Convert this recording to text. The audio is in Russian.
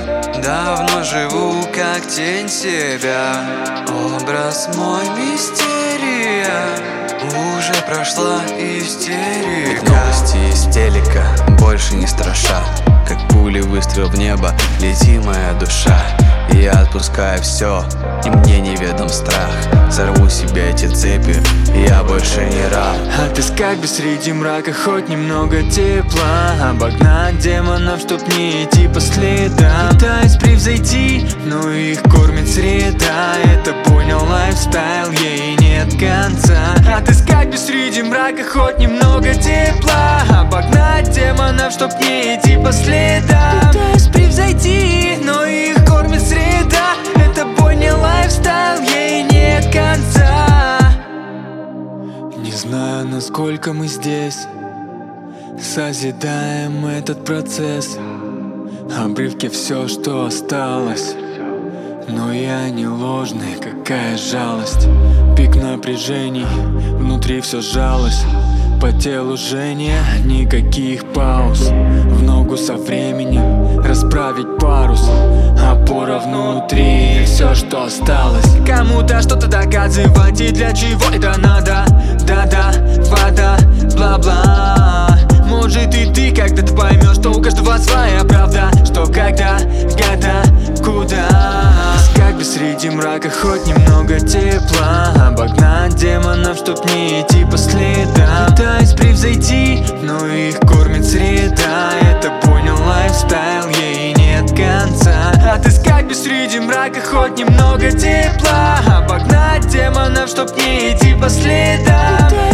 давно живу как тень себя. Образ мой мистерия, уже прошла истерика. Новости из телека больше не страшат, как пули выстрел в небо, лети моя душа. И я отпускаю все, и мне неведом страх. Сорву себе эти цепи, и я больше не раб. Отыскать бы среди мрака хоть немного тепла, обогнать демонов, чтоб не идти по следам. Пытаюсь превзойти, но их кормит среда. Это понял лайфстайл, ей нет конца. Отыскать бы среди мрака хоть немного тепла, обогнать демонов, чтоб не идти по следам. Пытаюсь превзойти, но их кормит среда. Это понял лайфстайл, ей нет конца. Не знаю, насколько мы здесь созидаем этот процесс. Обрывки все, что осталось. Но я не ложный, какая жалость. Пик напряжений, внутри все сжалось. По телу жжение, никаких пауз. В ногу со временем расправить парус. Опора внутри, все, что осталось. Кому-то что-то доказывать, и для чего это надо? Да-да, вода, бла-бла. Может и ты когда-то поймешь, что у каждого своя правда. Что, когда, куда? Искать бы среди мрака хоть немного тепла, обогнать демонов, чтоб не идти по следам. Пытаюсь превзойти, но их кормит среда. Это понял лайфстайл, ей нет конца. Отыскать бы среди мрака хоть немного тепла, обогнать демонов, чтоб не идти по следам.